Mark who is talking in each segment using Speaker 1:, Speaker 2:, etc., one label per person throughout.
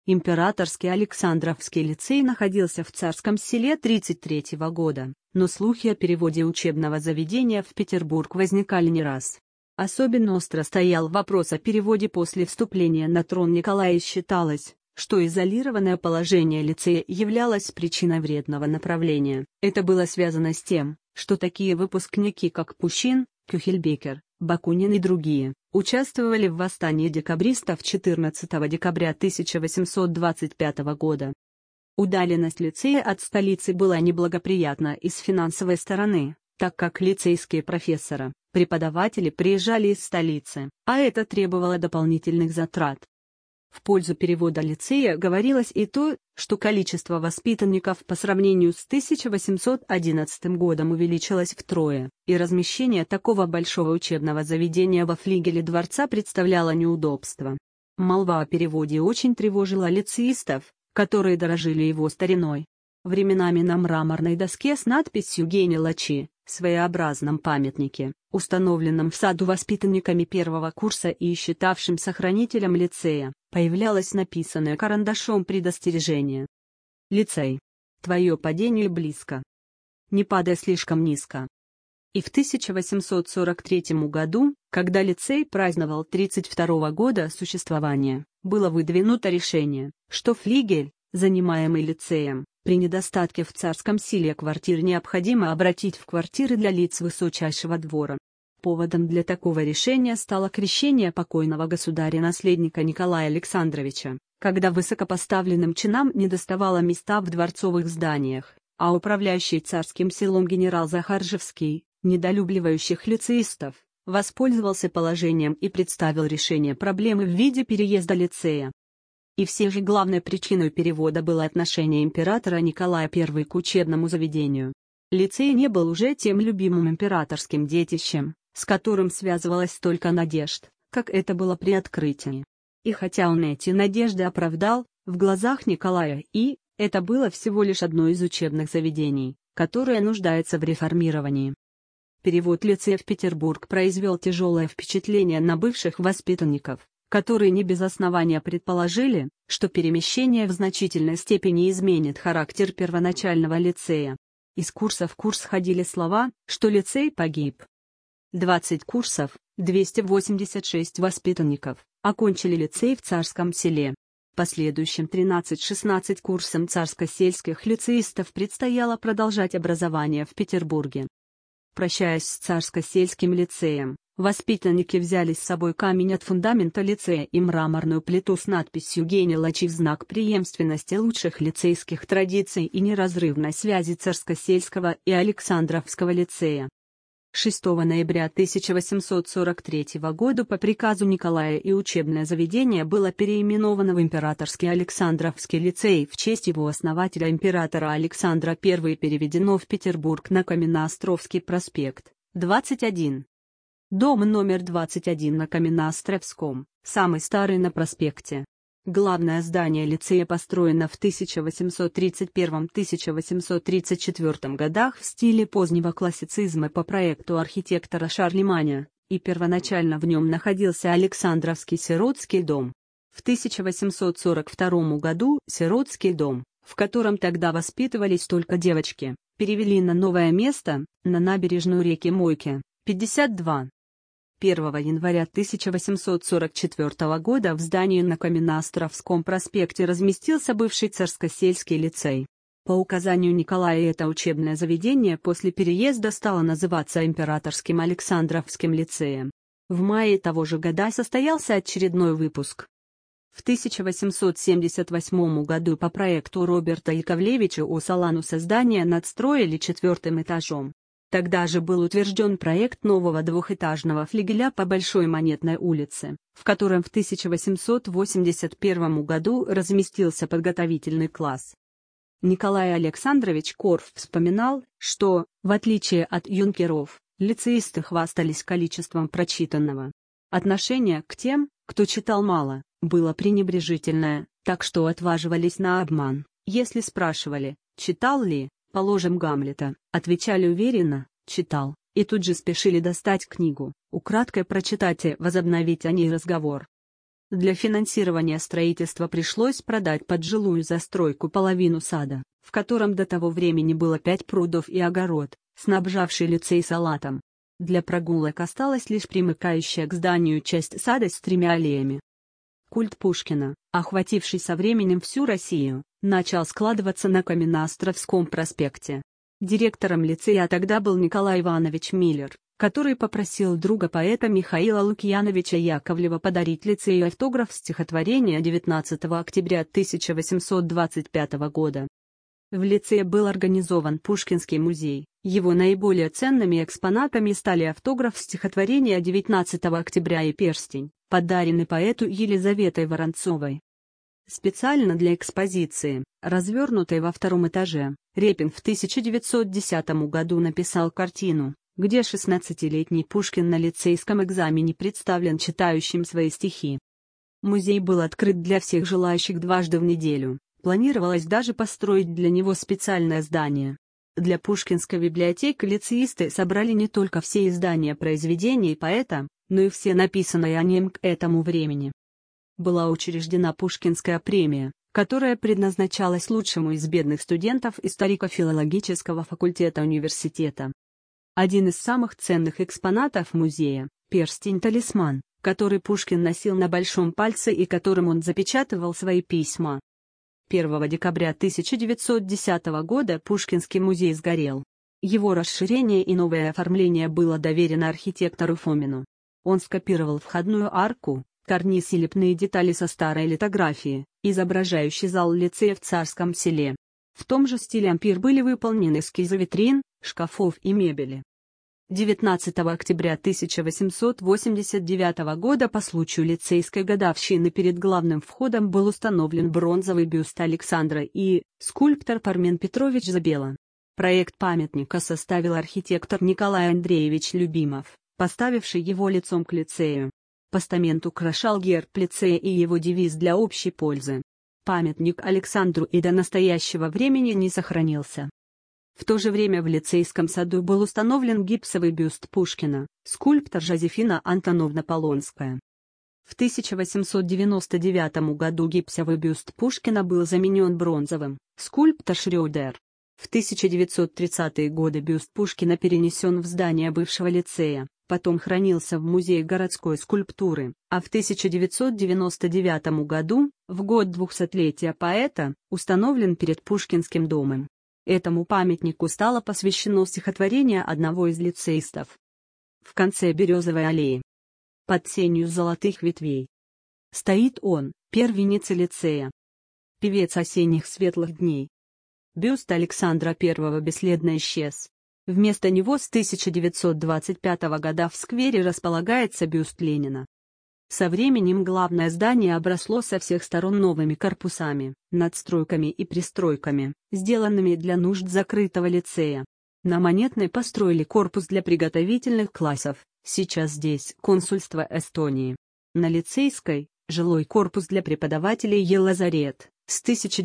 Speaker 1: Императорский Александровский лицей находился в Царском Селе 1933 года, но слухи о переводе учебного заведения в Петербург возникали не раз. Особенно остро стоял вопрос о переводе после вступления на трон Николая, и считалось, что изолированное положение лицея являлось причиной вредного направления. Это было связано с тем, что такие выпускники, как Пущин, Кюхельбекер, Бакунин и другие, участвовали в восстании декабристов 14 декабря 1825 года. Удаленность лицея от столицы была неблагоприятна и с финансовой стороны, так как лицейские профессоры, преподаватели приезжали из столицы, а это требовало дополнительных затрат. В пользу перевода лицея говорилось и то, что количество воспитанников по сравнению с 1811 годом увеличилось втрое, и размещение такого большого учебного заведения во флигеле дворца представляло неудобство. Молва о переводе очень тревожила лицеистов, которые дорожили его стариной. Временами на мраморной доске с надписью «Гений Лачи», своеобразном памятнике, установленном в саду воспитанниками первого курса и считавшимся хранителем лицея, появлялось написанное карандашом предостережение. «Лицей. Твое падение близко. Не падай слишком низко». И в 1843 году, когда лицей праздновал 32 года существования, было выдвинуто решение, что флигель, занимаемый лицеем, при недостатке в Царском Селе квартир необходимо обратить в квартиры для лиц высочайшего двора. Поводом для такого решения стало крещение покойного государя-наследника Николая Александровича, когда высокопоставленным чинам недоставало места в дворцовых зданиях, а управляющий Царским Селом генерал Захаржевский, недолюбливающих лицеистов, воспользовался положением и представил решение проблемы в виде переезда лицея. И все же главной причиной перевода было отношение императора Николая I к учебному заведению. Лицей не был уже тем любимым императорским детищем, с которым связывалось столько надежд, как это было при открытии. И хотя он эти надежды оправдал, в глазах Николая это было всего лишь одно из учебных заведений, которое нуждается в реформировании. Перевод лицея в Петербург произвел тяжелое впечатление на бывших воспитанников, которые не без основания предположили, что перемещение в значительной степени изменит характер первоначального лицея. Из курса в курс ходили слова, что лицей погиб. 20 курсов, 286 воспитанников, окончили лицей в Царском Селе. Последующим 13-16 курсам царско-сельских лицеистов предстояло продолжать образование в Петербурге. Прощаясь с царско-сельским лицеем, воспитанники взяли с собой камень от фундамента лицея и мраморную плиту с надписью «Гений Лачи» в знак преемственности лучших лицейских традиций и неразрывной связи Царско-сельского и Александровского лицея. 6 ноября 1843 года по приказу Николая и учебное заведение было переименовано в Императорский Александровский лицей в честь его основателя императора Александра I, переведено в Петербург на Каменноостровский проспект, 21. Дом номер 21 на Каменноостровском, самый старый на проспекте. Главное здание лицея построено в 1831-1834 годах в стиле позднего классицизма по проекту архитектора Шарлеманя, и первоначально в нем находился Александровский сиротский дом. В 1842 году сиротский дом, в котором тогда воспитывались только девочки, перевели на новое место, на набережную реки Мойки, 52. 1 января 1844 года в здании на Каменноостровском проспекте разместился бывший царско-сельский лицей. По указанию Николая это учебное заведение после переезда стало называться Императорским Александровским лицеем. В мае того же года состоялся очередной выпуск. В 1878 году по проекту Роберта Яковлевича Осолануса здание надстроили 4-м этажом. Тогда же был утвержден проект нового двухэтажного флигеля по Большой Монетной улице, в котором в 1881 году разместился подготовительный класс. Николай Александрович Корф вспоминал, что, в отличие от юнкеров, лицеисты хвастались количеством прочитанного. Отношение к тем, кто читал мало, было пренебрежительное, так что отваживались на обман. Если спрашивали, читал ли, положим, Гамлета, отвечали уверенно, читал, и тут же спешили достать книгу, украдкой прочитать и возобновить о ней разговор. Для финансирования строительства пришлось продать под жилую застройку половину сада, в котором до того времени было 5 прудов и огород, снабжавший лицей салатом. Для прогулок осталась лишь примыкающая к зданию часть сада с 3 аллеями. Культ Пушкина, охвативший со временем всю Россию, начал складываться на Каменноостровском проспекте. Директором лицея тогда был Николай Иванович Миллер, который попросил друга поэта Михаила Лукьяновича Яковлева подарить лицею автограф стихотворения 19 октября 1825 года. В лицее был организован Пушкинский музей. Его наиболее ценными экспонатами стали автограф стихотворения 19 октября и перстень, подаренный поэту Елизаветой Воронцовой. Специально для экспозиции, развернутой во 2-м этаже, Репин в 1910 году написал картину, где 16-летний Пушкин на лицейском экзамене представлен читающим свои стихи. Музей был открыт для всех желающих дважды в неделю, планировалось даже построить для него специальное здание. Для Пушкинской библиотеки лицеисты собрали не только все издания произведений поэта, но и все написанные о нем к этому времени. Была учреждена Пушкинская премия, которая предназначалась лучшему из бедных студентов историко-филологического факультета университета. Один из самых ценных экспонатов музея – перстень-талисман, который Пушкин носил на большом пальце и которым он запечатывал свои письма. 1 декабря 1910 года Пушкинский музей сгорел. Его расширение и новое оформление было доверено архитектору Фомину. Он скопировал входную арку, карниз и лепные детали со старой литографии, изображающей зал лицея в Царском Селе. В том же стиле ампир были выполнены эскизы витрин, шкафов и мебели. 19 октября 1889 года по случаю лицейской годовщины перед главным входом был установлен бронзовый бюст Александра и скульптор Пармен Петрович Забела. Проект памятника составил архитектор Николай Андреевич Любимов, поставивший его лицом к лицею. Постамент украшал герб лицея и его девиз «Для общей пользы». Памятник Александру и до настоящего времени не сохранился. В то же время в лицейском саду был установлен гипсовый бюст Пушкина, скульптор Жозефина Антоновна Полонская. В 1899 году гипсовый бюст Пушкина был заменен бронзовым, скульптор Шрёдер. В 1930-е годы бюст Пушкина перенесен в здание бывшего лицея, потом хранился в Музее городской скульптуры, а в 1999 году, в год 200-летия поэта, установлен перед Пушкинским домом. Этому памятнику стало посвящено стихотворение одного из лицеистов. В конце Березовой аллеи, под сенью золотых ветвей, стоит он, первенец лицея, певец осенних светлых дней. Бюст Александра I бесследно исчез. Вместо него с 1925 года в сквере располагается бюст Ленина. Со временем главное здание обросло со всех сторон новыми корпусами, надстройками и пристройками, сделанными для нужд закрытого лицея. На Монетной построили корпус для приготовительных классов, сейчас здесь консульство Эстонии. На Лицейской – жилой корпус для преподавателей Елазарет, с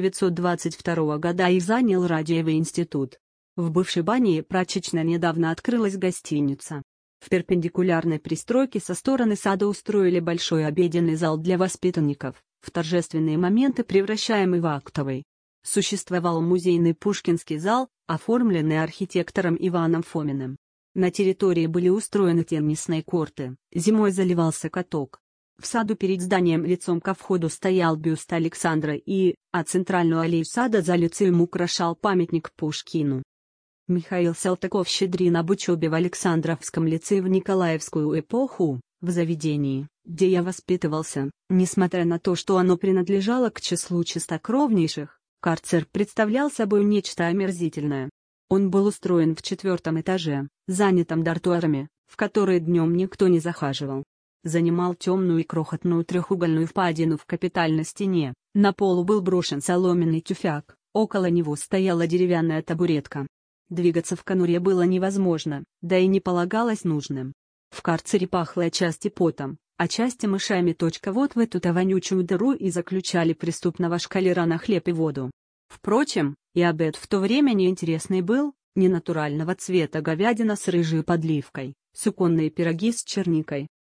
Speaker 1: 1922 года их занял Радиевый институт. В бывшей бане и прачечной недавно открылась гостиница. В перпендикулярной пристройке со стороны сада устроили большой обеденный зал для воспитанников, в торжественные моменты превращаемый в актовый. Существовал музейный Пушкинский зал, оформленный архитектором Иваном Фоминым. На территории были устроены теннисные корты, зимой заливался каток. В саду перед зданием лицом ко входу стоял бюст Александра а центральную аллею сада за лицеем украшал памятник Пушкину. Михаил Салтыков-Щедрин об учебе в Александровском лицее в Николаевскую эпоху, в заведении, где я воспитывался, несмотря на то, что оно принадлежало к числу чистокровнейших, карцер представлял собой нечто омерзительное. Он был устроен в 4-м этаже, занятом дартуарами, в которые днем никто не захаживал. Занимал темную и крохотную треугольную впадину в капитальной стене, на полу был брошен соломенный тюфяк, около него стояла деревянная табуретка. Двигаться в конуре было невозможно, да и не полагалось нужным. В карцере пахло отчасти потом, отчасти мышами. Вот в эту-то вонючую дыру и заключали преступного шкалера на хлеб и воду. Впрочем, и обед в то время неинтересный был, ненатурального цвета говядина с рыжей подливкой, суконные пироги с черникой.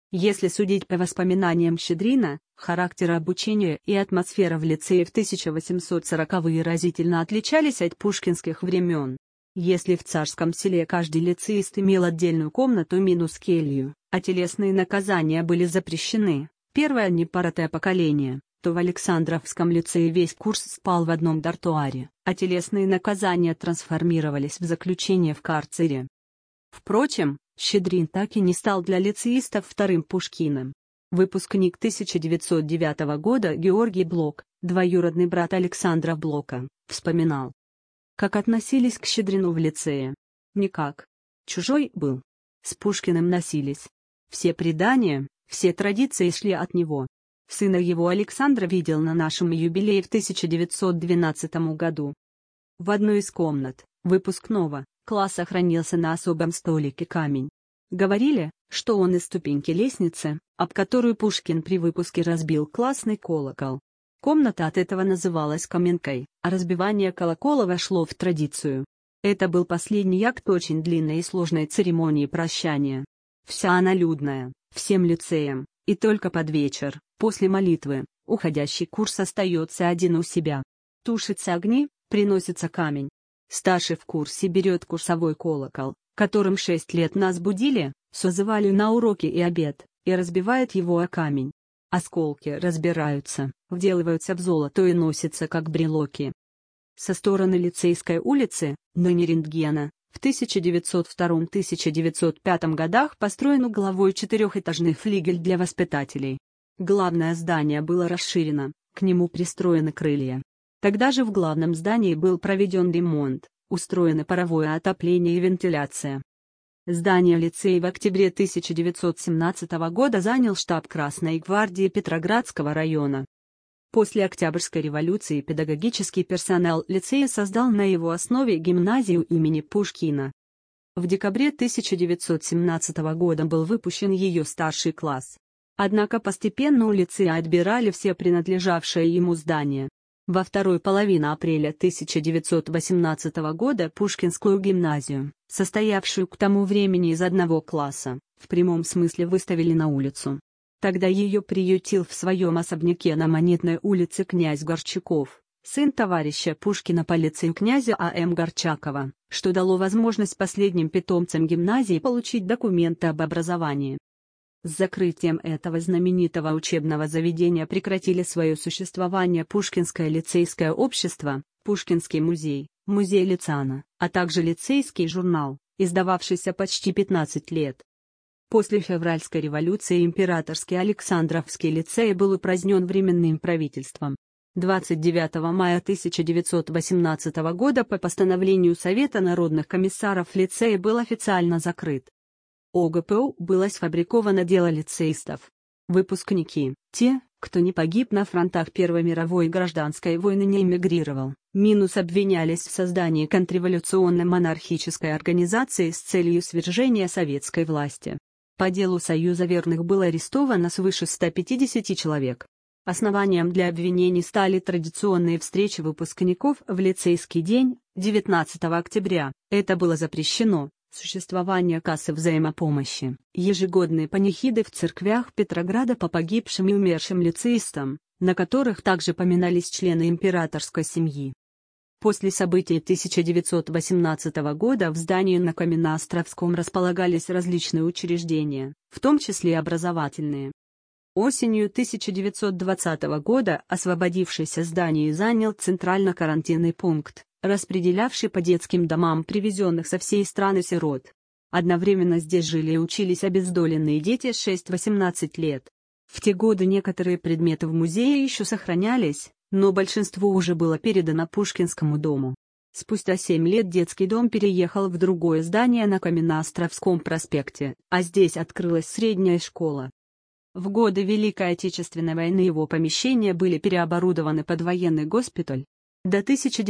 Speaker 1: Если судить по воспоминаниям Щедрина, характер обучения и атмосфера в лицее в 1840-е разительно отличались от пушкинских времен. Если в Царском Селе каждый лицеист имел отдельную комнату минус келью, а телесные наказания были запрещены, первое непоротое поколение, то в Александровском лицее весь курс спал в одном дартуаре, а телесные наказания трансформировались в заключение в карцере. Впрочем, Щедрин так и не стал для лицеистов вторым Пушкиным. Выпускник 1909 года Георгий Блок, двоюродный брат Александра Блока, вспоминал. Как относились к Щедрину в лицее? Никак. Чужой был. С Пушкиным носились. Все предания, все традиции шли от него. Сына его Александра видел на нашем юбилее в 1912 году. В одной из комнат выпускного класса хранился на особом столике камень. Говорили, что он из ступеньки лестницы, об которую Пушкин при выпуске разбил классный колокол. Комната от этого называлась Каменкой, а разбивание колокола вошло в традицию. Это был последний акт очень длинной и сложной церемонии прощания. Вся она людная, всем лицеям, и только под вечер, после молитвы, уходящий курс остается один у себя. Тушатся огни, приносится камень. Старший в курсе берет курсовой колокол, которым 6 лет нас будили, созывали на уроки и обед, и разбивает его о камень. Осколки разбираются, вделываются в золото и носятся как брелоки. Со стороны Лицейской улицы, ныне Рентгена, в 1902-1905 годах построен угловой 4-этажный флигель для воспитателей. Главное здание было расширено, к нему пристроены крылья. Тогда же в главном здании был проведен ремонт, устроено паровое отопление и вентиляция. Здание лицея в октябре 1917 года занял штаб Красной гвардии Петроградского района. После Октябрьской революции педагогический персонал лицея создал на его основе гимназию имени Пушкина. В декабре 1917 года был выпущен ее старший класс. Однако постепенно у лицея отбирали все принадлежавшие ему здания. Во второй половине апреля 1918 года Пушкинскую гимназию, состоявшую к тому времени из одного класса, в прямом смысле выставили на улицу. Тогда ее приютил в своем особняке на Монетной улице князь Горчаков, сын товарища Пушкина по лицею князя А.М. Горчакова, что дало возможность последним питомцам гимназии получить документы об образовании. С закрытием этого знаменитого учебного заведения прекратили свое существование Пушкинское лицейское общество, Пушкинский музей, музей Лицана, а также лицейский журнал, издававшийся почти 15 лет. После февральской революции императорский Александровский лицей был упразднен Временным правительством. 29 мая 1918 года по постановлению Совета народных комиссаров лицей был официально закрыт. ОГПУ было сфабриковано дело лицеистов. Выпускники, те, кто не погиб на фронтах Первой мировой и Гражданской войны, не эмигрировал, обвинялись в создании контрреволюционной монархической организации с целью свержения советской власти. По делу Союза верных было арестовано свыше 150 человек. Основанием для обвинений стали традиционные встречи выпускников в лицейский день, 19 октября, это было запрещено. Существование кассы взаимопомощи, ежегодные панихиды в церквях Петрограда по погибшим и умершим лицеистам, на которых также поминались члены императорской семьи. После событий 1918 года в здании на Каменноостровском располагались различные учреждения, в том числе образовательные. Осенью 1920 года освободившееся здание занял центрально-карантинный пункт, распределявший по детским домам привезенных со всей страны сирот. Одновременно здесь жили и учились обездоленные дети 6-18 лет. В те годы некоторые предметы в музее еще сохранялись, но большинство уже было передано Пушкинскому дому. Спустя 7 лет детский дом переехал в другое здание на Каменноостровском проспекте, а здесь открылась средняя школа. В годы Великой Отечественной войны его помещения были переоборудованы под военный госпиталь. До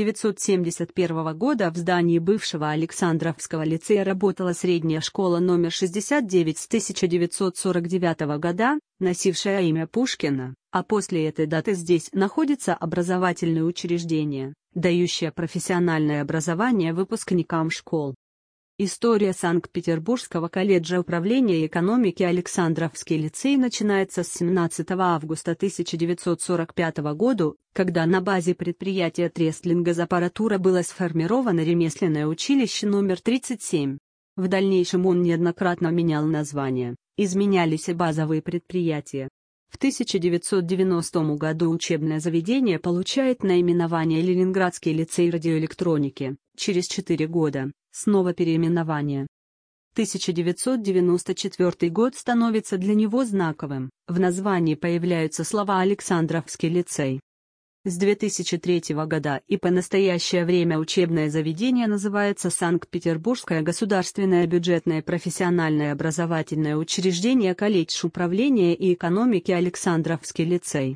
Speaker 1: 1971 года в здании бывшего Александровского лицея работала средняя школа номер 69 с 1949 года, носившая имя Пушкина, а после этой даты здесь находится образовательное учреждение, дающее профессиональное образование выпускникам школ. История Санкт-Петербургского колледжа управления и экономики Александровский лицей начинается с 17 августа 1945 года, когда на базе предприятия Трестлингазаппаратура было сформировано ремесленное училище номер 37. В дальнейшем он неоднократно менял название, изменялись и базовые предприятия. В 1990 году учебное заведение получает наименование Ленинградский лицей радиоэлектроники, через 4 года снова переименование. 1994 год становится для него знаковым, в названии появляются слова «Александровский лицей». С 2003 года и по настоящее время учебное заведение называется Санкт-Петербургское государственное бюджетное профессиональное образовательное учреждение колледж управления и экономики Александровский лицей.